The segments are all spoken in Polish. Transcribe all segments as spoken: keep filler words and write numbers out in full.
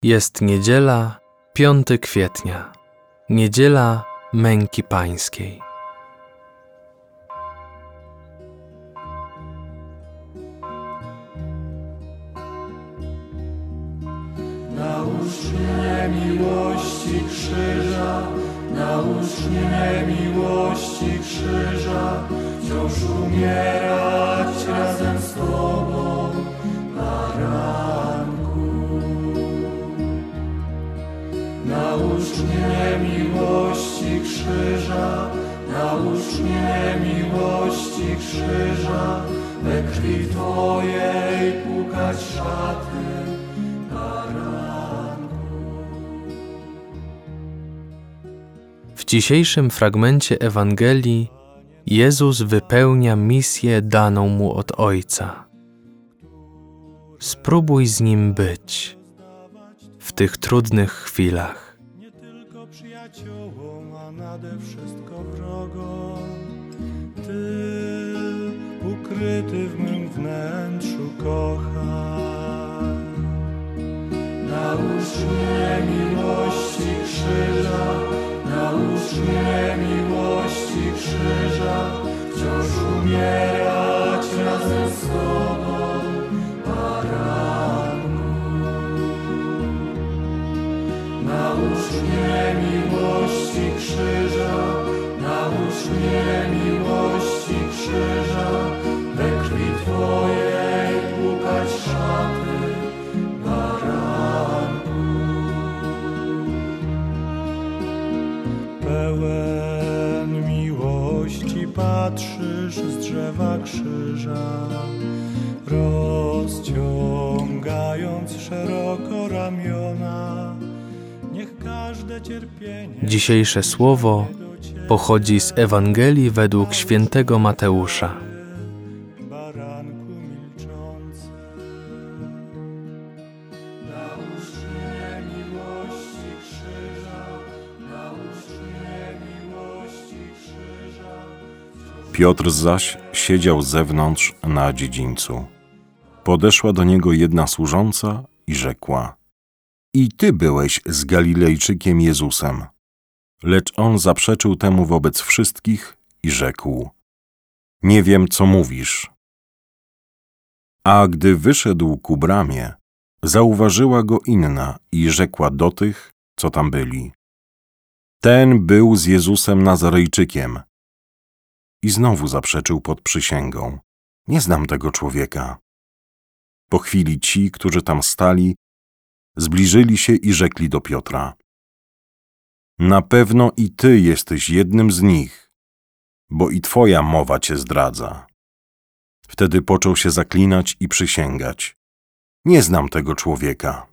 Jest niedziela, piątego kwietnia, niedziela męki pańskiej. Naucz mnie miłości krzyża, naucz mnie miłości krzyża, wciąż umierać razem z Tobą, baranku. Naucz mnie miłości krzyża, naucz mnie miłości krzyża, we krwi Twojej płukać szaty, W dzisiejszym fragmencie Ewangelii Jezus wypełnia misję daną Mu od Ojca. Spróbuj z Nim być w tych trudnych chwilach. nie tylko przyjaciołom, a nade wszystko wrogom. Ty, ukryty w mym wnętrzu, kochaj. Naucz mnie miłości krzyża, naucz mnie miłości krzyża, wciąż umierać razem z Tobą, baranku. Naucz mnie miłości krzyża, naucz mnie miłości krzyża, we krwi Twojej płukać szaty, baranku. Pełen miłości patrzysz z drzewa krzyża, rozciągając szeroko ramiona. Niech każde cierpienie... Dzisiejsze słowo pochodzi z Ewangelii według świętego Mateusza. Baranku milczący, naucz mnie miłości krzyża, naucz mnie miłości krzyża. Piotr zaś siedział zewnątrz na dziedzińcu. Podeszła do niego jedna służąca i rzekła: I ty byłeś z Galilejczykiem Jezusem. Lecz on zaprzeczył temu wobec wszystkich i rzekł: Nie wiem, co mówisz. A gdy wyszedł ku bramie, zauważyła go inna i rzekła do tych, co tam byli: Ten był z Jezusem Nazarejczykiem. I znowu zaprzeczył pod przysięgą: Nie znam tego człowieka. Po chwili ci, którzy tam stali, zbliżyli się i rzekli do Piotra: Na pewno i ty jesteś jednym z nich, bo i twoja mowa cię zdradza. Wtedy począł się zaklinać i przysięgać: Nie znam tego człowieka.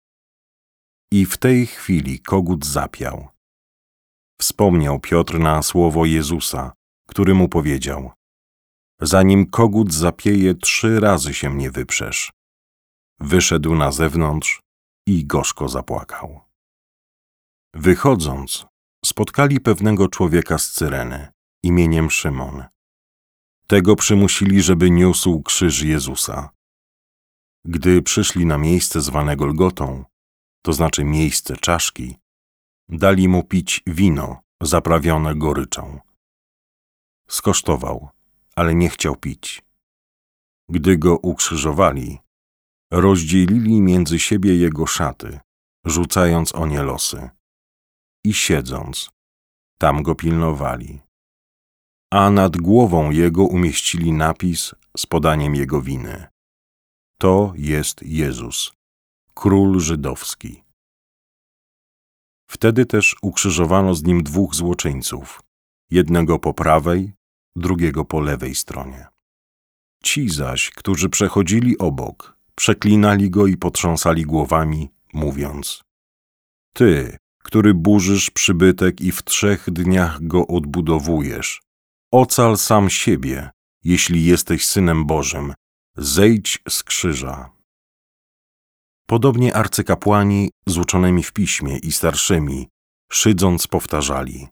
I w tej chwili kogut zapiał. Wspomniał Piotr na słowo Jezusa, który mu powiedział: Zanim kogut zapieje, trzy razy się mnie wyprzesz. Wyszedł na zewnątrz i gorzko zapłakał. Wychodząc, spotkali pewnego człowieka z Cyreny, imieniem Szymon. Tego przymusili, żeby niósł krzyż Jezusa. Gdy przyszli na miejsce zwane Golgotą, to znaczy miejsce czaszki, dali mu pić wino zaprawione goryczą. Skosztował, ale nie chciał pić. Gdy go ukrzyżowali, rozdzielili między siebie jego szaty, rzucając o nie losy. I siedząc, tam go pilnowali. A nad głową jego umieścili napis z podaniem jego winy: To jest Jezus, król żydowski. Wtedy też ukrzyżowano z nim dwóch złoczyńców, jednego po prawej, drugiego po lewej stronie. Ci zaś, którzy przechodzili obok, przeklinali go i potrząsali głowami, mówiąc: Ty, który burzysz przybytek i w trzech dniach go odbudowujesz, ocal sam siebie, jeśli jesteś Synem Bożym, zejdź z krzyża. Podobnie arcykapłani z uczonymi w piśmie i starszymi, szydząc, powtarzali: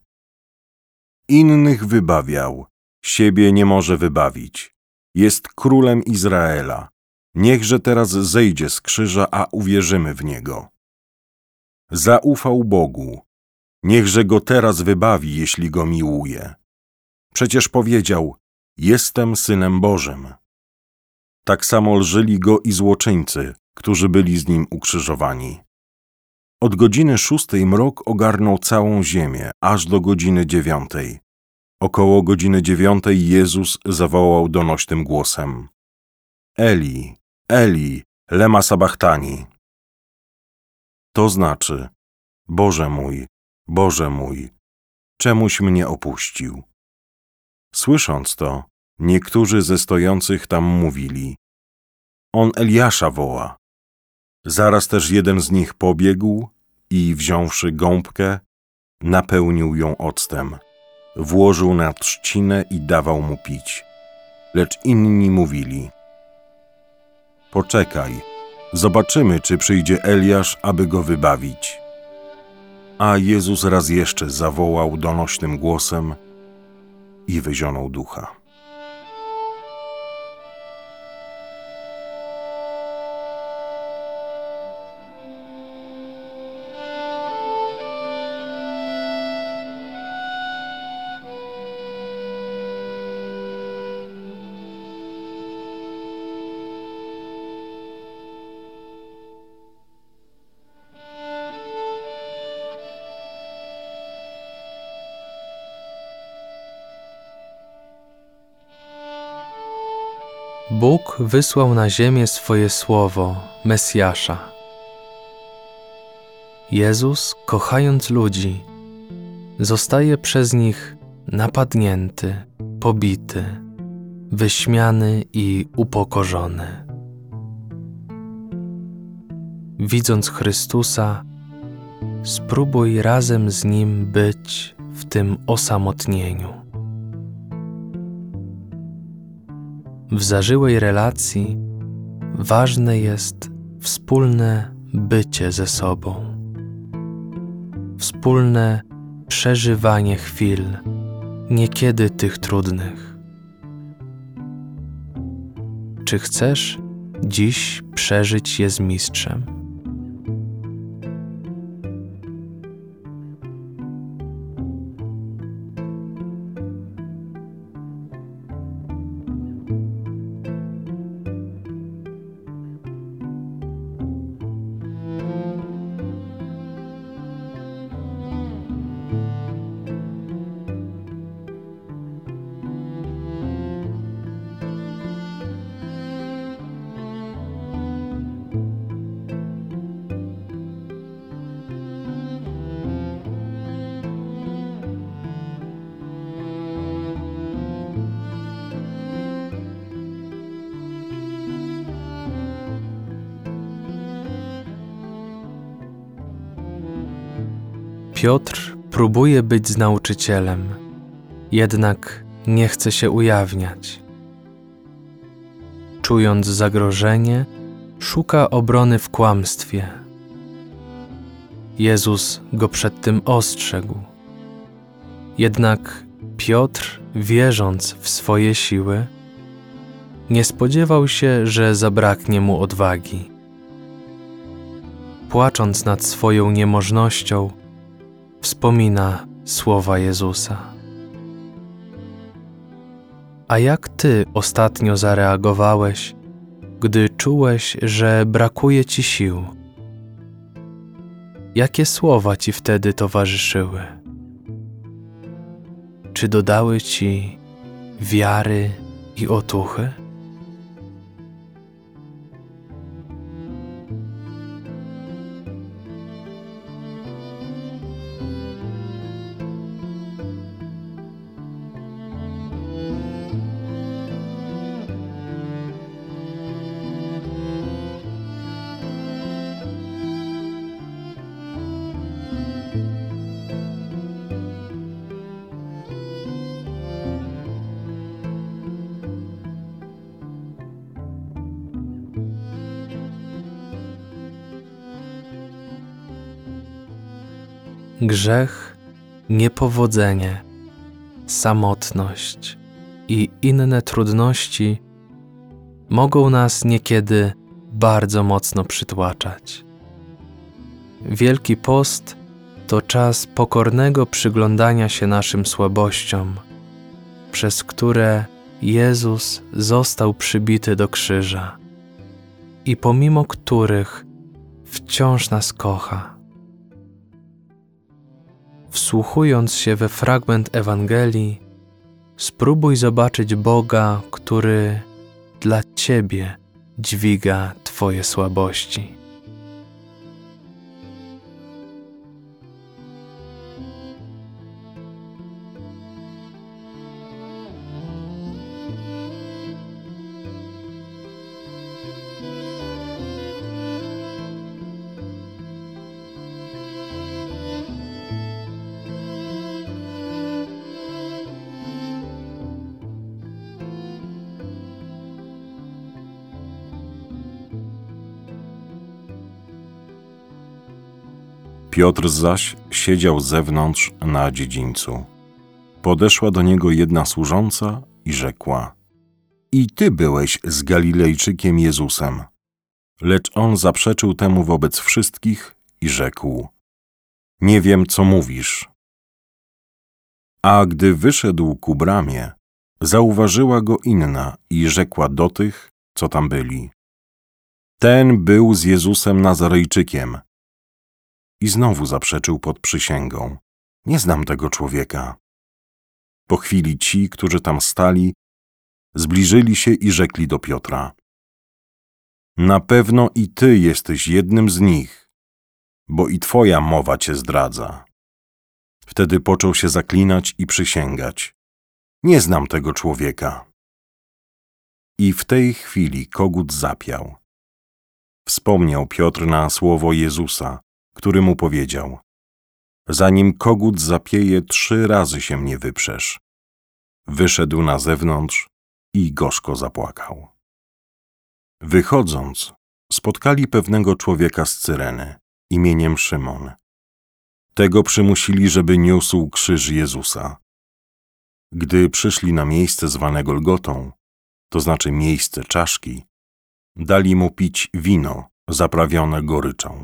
Innych wybawiał, siebie nie może wybawić. Jest królem Izraela. Niechże teraz zejdzie z krzyża, a uwierzymy w Niego. Zaufał Bogu. Niechże go teraz wybawi, jeśli go miłuje. Przecież powiedział: jestem Synem Bożym. Tak samo lżyli go i złoczyńcy, którzy byli z nim ukrzyżowani. Od godziny szóstej mrok ogarnął całą ziemię, aż do godziny dziewiątej. Około godziny dziewiątej Jezus zawołał donośnym głosem: Eli, Eli, lema sabachtani. To znaczy: Boże mój, Boże mój, czemuś mnie opuścił? Słysząc to, niektórzy ze stojących tam mówili: on Eliasza woła. Zaraz też jeden z nich pobiegł i, wziąwszy gąbkę, napełnił ją octem, włożył na trzcinę i dawał mu pić. Lecz inni mówili: poczekaj, zobaczymy, czy przyjdzie Eliasz, aby go wybawić. A Jezus raz jeszcze zawołał donośnym głosem i wyzionął ducha. Bóg wysłał na ziemię swoje słowo, Mesjasza. Jezus, kochając ludzi, zostaje przez nich napadnięty, pobity, wyśmiany i upokorzony. Widząc Chrystusa, spróbuj razem z Nim być w tym osamotnieniu. W zażyłej relacji ważne jest wspólne bycie ze sobą, wspólne przeżywanie chwil, niekiedy tych trudnych. Czy chcesz dziś przeżyć je z Mistrzem? Piotr próbuje być z nauczycielem, jednak nie chce się ujawniać. Czując zagrożenie, szuka obrony w kłamstwie. Jezus go przed tym ostrzegł. Jednak Piotr, wierząc w swoje siły, nie spodziewał się, że zabraknie mu odwagi. Płacząc nad swoją niemożnością, wspomina słowa Jezusa. A jak Ty ostatnio zareagowałeś, gdy czułeś, że brakuje Ci sił? Jakie słowa Ci wtedy towarzyszyły? Czy dodały Ci wiary i otuchy? Grzech, niepowodzenie, samotność i inne trudności mogą nas niekiedy bardzo mocno przytłaczać. Wielki Post to czas pokornego przyglądania się naszym słabościom, przez które Jezus został przybity do krzyża i pomimo których wciąż nas kocha. Wsłuchując się we fragment Ewangelii, spróbuj zobaczyć Boga, który dla Ciebie dźwiga Twoje słabości. Piotr zaś siedział zewnątrz na dziedzińcu. Podeszła do niego jedna służąca i rzekła: I ty byłeś z Galilejczykiem Jezusem. Lecz on zaprzeczył temu wobec wszystkich i rzekł: Nie wiem, co mówisz. A gdy wyszedł ku bramie, zauważyła go inna i rzekła do tych, co tam byli: Ten był z Jezusem Nazarejczykiem. I znowu zaprzeczył pod przysięgą: Nie znam tego człowieka. Po chwili ci, którzy tam stali, zbliżyli się i rzekli do Piotra: Na pewno i ty jesteś jednym z nich, bo i twoja mowa cię zdradza. Wtedy począł się zaklinać i przysięgać: Nie znam tego człowieka. I w tej chwili kogut zapiał. Wspomniał Piotr na słowo Jezusa, który mu powiedział: Zanim kogut zapieje, trzy razy się mnie wyprzesz. Wyszedł na zewnątrz i gorzko zapłakał. Wychodząc, spotkali pewnego człowieka z Cyreny, imieniem Szymon. Tego przymusili, żeby niósł krzyż Jezusa. Gdy przyszli na miejsce zwane Golgotą, to znaczy miejsce czaszki, dali mu pić wino zaprawione goryczą.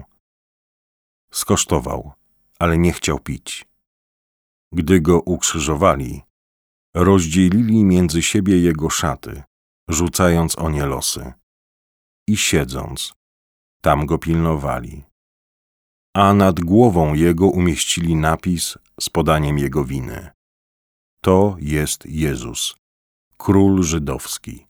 Skosztował, ale nie chciał pić. Gdy go ukrzyżowali, rozdzielili między siebie jego szaty, rzucając o nie losy. I siedząc, tam go pilnowali. A nad głową jego umieścili napis z podaniem jego winy: To jest Jezus, król żydowski.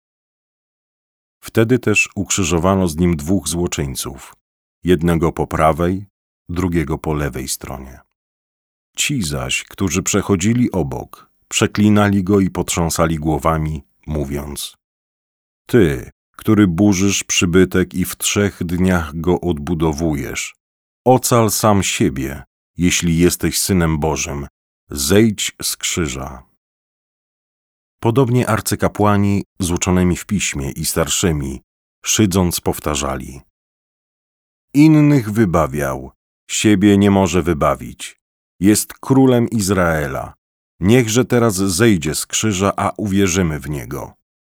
Wtedy też ukrzyżowano z nim dwóch złoczyńców, jednego po prawej, drugiego po lewej stronie. Ci zaś, którzy przechodzili obok, przeklinali go i potrząsali głowami, mówiąc: Ty, który burzysz przybytek i w trzech dniach go odbudowujesz, ocal sam siebie, jeśli jesteś Synem Bożym, zejdź z krzyża. Podobnie arcykapłani z uczonymi w piśmie i starszymi, szydząc, powtarzali: Innych wybawiał, siebie nie może wybawić. Jest królem Izraela. Niechże teraz zejdzie z krzyża, a uwierzymy w niego.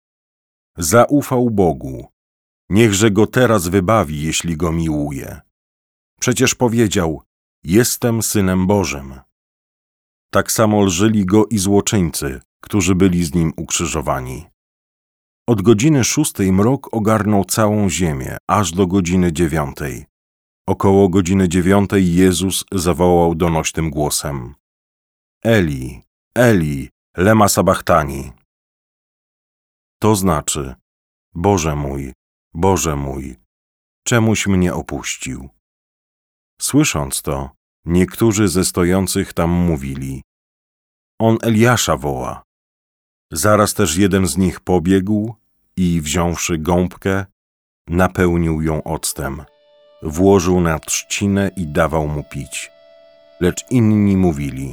Zaufał Bogu. Niechże go teraz wybawi, jeśli go miłuje. Przecież powiedział: Jestem Synem Bożym. Tak samo lżyli go i złoczyńcy, którzy byli z nim ukrzyżowani. Od godziny szóstej mrok ogarnął całą ziemię, aż do godziny dziewiątej. Około godziny dziewiątej Jezus zawołał donośnym głosem: Eli, Eli, lema sabachtani. To znaczy: Boże mój, Boże mój, czemuś mnie opuścił? Słysząc to, niektórzy ze stojących tam mówili: On Eliasza woła. Zaraz też jeden z nich pobiegł i, wziąwszy gąbkę, napełnił ją octem, włożył na trzcinę i dawał mu pić. Lecz inni mówili: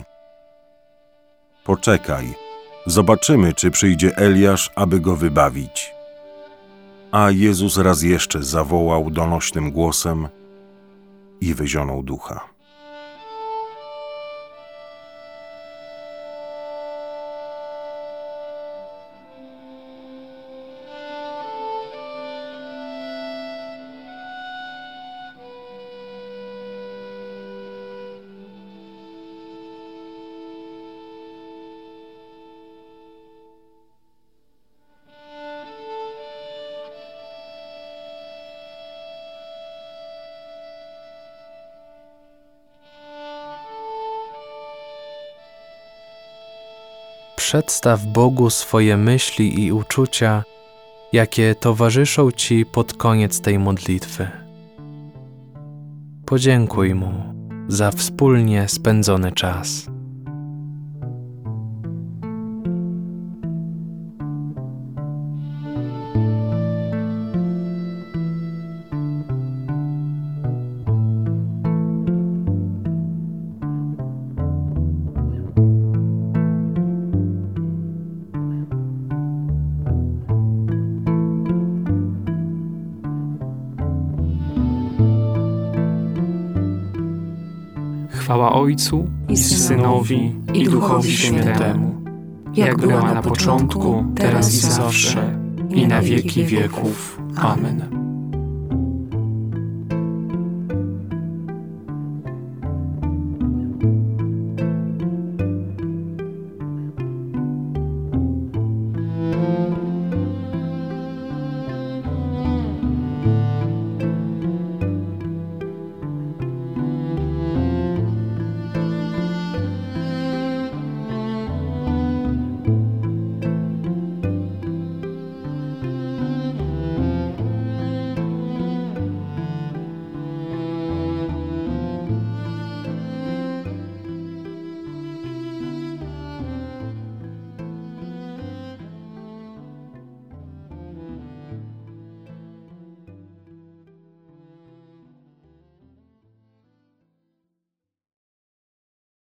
Poczekaj, zobaczymy, czy przyjdzie Eliasz, aby go wybawić. A Jezus raz jeszcze zawołał donośnym głosem i wyzionął ducha. przedstaw Bogu swoje myśli i uczucia, jakie towarzyszą Ci pod koniec tej modlitwy. Podziękuj Mu za wspólnie spędzony czas. Chwała Ojcu i Synowi i Duchowi Świętemu, jak była na początku, teraz i zawsze, i na wieki wieków. Amen.